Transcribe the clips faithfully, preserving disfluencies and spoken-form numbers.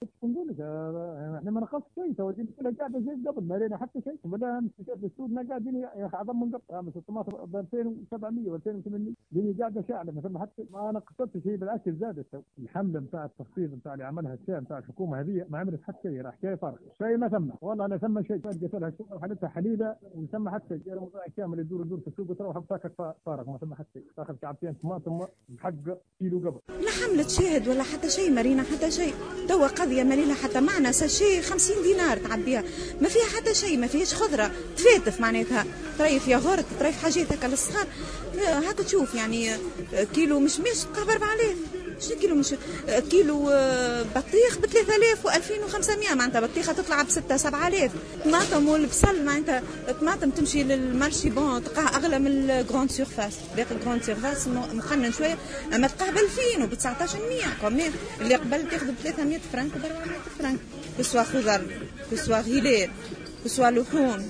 نقول لك آه، احنا ما نقص شيء، تو كلها قاعده زي قبل، ما لنا حتى شيء، ولا مشكلة السوق ما قاعدين يا اخي اعظم من قبل. آه، بس الطماطم ب ألفين وسبعمية و ألفين وثمانمية دي قاعده شاعله، ما حتى ما نقصتش شيء، بالعكس زادت. تو الحمله بتاع التخفيض بتاع اللي عملها الشام بتاع الحكومه هذه ما عملت حتى شيء، راح شيء فرق شيء ما ثم، والله انا ثم شيء قلت لها شو حالتها حليله وثم حتى شيء، رمضان كامل يدور يدور في السوق وتروح بتاكل فارغ، ما ثم حتى شيء، تاخذ كعبتين طماطم بحق كيلو قبل. لا حملة شاهد ولا حتى شيء مارينا، حتى شيء. توا قضية مالينا حتى معنا ساشي خمسين دينار تعبيها، ما فيها حتى شيء، ما فيهاش خضرة تفاتف معناتها، طريف ياغورت طريف حاجات هكا للصغار. هكا تشوف يعني كيلو مشمش تلقاه ب أربعة آلاف. شنو كيلو مش كيلو بطيخ ب ثلاثة آلاف وألفين وخمسمية، معناتها بطيخة تطلع ب ستة سبعة آلاف. طماطم والبصل معناتها الطماطم تمشي للمارشي بون تلقاها اغلى من الجراند سيرفاس، باقي الجراند سيرفاس مقنن شويه، اما تلقاه ب ألفين وب تسعطاش مية كوميم. اللي قبل تاخذ ب ثلاثمية فرنك وب أربعمية فرنك، كسوا خضر كسوا غيلات كسوا لحوم،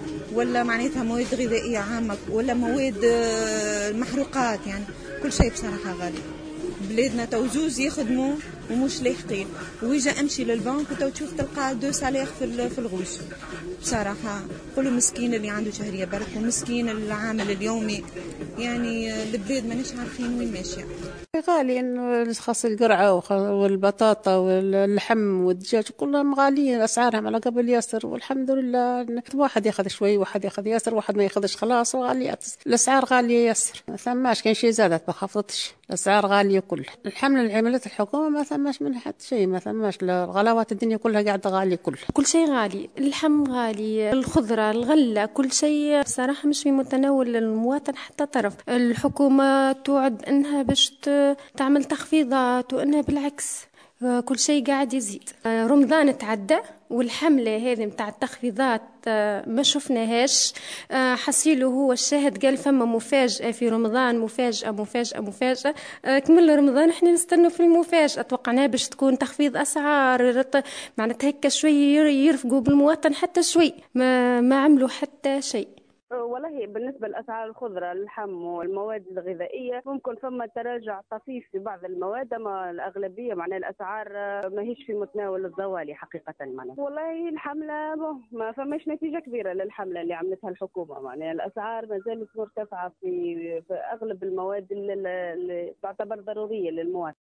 ولا معناتها مواد غذائيه عامه، ولا مواد محروقات، يعني كل شيء بصراحه غالي. بلادنا توجوز يخدموا ومش لاحقين، ويجا امشي للبنك وتو تشوف تلقى دو سالير في في الغوش. بصراحه كل مسكين اللي عنده شهريه برك، ومسكين العامل اليومي، يعني البلاد مانيش عارفين وين ماشيه. غالي انه خاص القرعه والبطاطا واللحم والدجاج كلهم غاليين اسعارهم على قبل ياسر، والحمد لله واحد ياخذ شوي واحد ياخذ ياسر واحد ما ياخذش خلاص، وغاليات الاسعار غاليه ياسر، ما ثماش كان شيء زادت ما خفضتش، الاسعار غاليه كلها. الحمله اللي عملت الحكومه ما ثماش منها حتى شيء، ما ثماش الغلاوات الدنيا كلها قاعده غاليه، كلها كل شيء غالي، اللحم غالي، الخضره الغله، كل شيء بصراحه مش في متناول المواطن حتى طرف. الحكومه توعد انها باش تعمل تخفيضات، وانها بالعكس كل شيء قاعد يزيد. رمضان تعدى والحملة هذه متاع التخفيضات ما شفناهاش. حصيله هو الشاهد قال فما مفاجأة في رمضان، مفاجأة مفاجأة مفاجأة. كمل رمضان احنا نستنوا في المفاجأة، توقعناها باش تكون تخفيض أسعار معناتها هيك شوي يرفقوا بالمواطن، حتى شوي ما, ما عملوا حتى شيء. والله بالنسبة لأسعار الخضرة اللحم والمواد الغذائية ممكن فما تراجع طفيف في بعض المواد، أما الأغلبية معناها الأسعار ما هيش في متناول الزوالي حقيقة. معناها والله الحملة ما فماش نتيجة كبيرة للحملة اللي عملتها الحكومة، معناها الأسعار ما زالت مرتفعة في, في أغلب المواد اللي, اللي تعتبر ضرورية للمواطن.